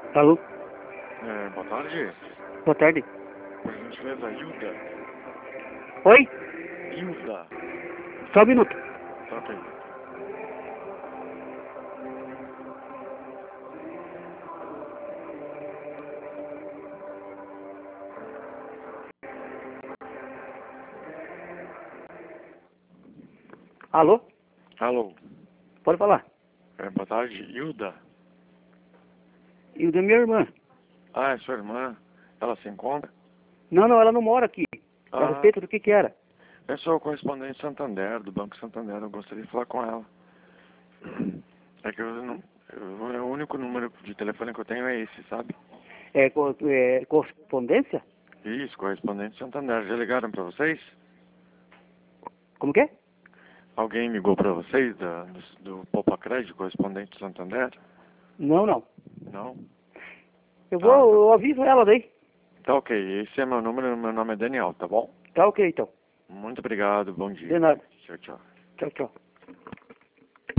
Alô? Boa tarde. Boa tarde. Por gentileza, Hilda. Oi? Hilda. Só um minuto. Tá ok. Alô? Alô. Pode falar. Boa tarde, Hilda. E o da minha irmã. Ah, é sua irmã. Ela se encontra? Não, ela não mora aqui. É a Ah, respeito do que era. eu sou o correspondente Santander, do Banco Santander. Eu gostaria de falar com ela. É que o único número de telefone que eu tenho é esse, sabe? É correspondência? Isso, correspondente Santander. Já ligaram pra vocês? Como que é? Alguém ligou pra vocês do Poupa Crédito, correspondente Santander? Não. Não? Ah, Eu aviso ela daí. tá ok. Esse é meu número, meu nome é Daniel, tá bom? Tá ok, então. Muito obrigado, bom De dia. nada. Tchau, tchau. Tchau.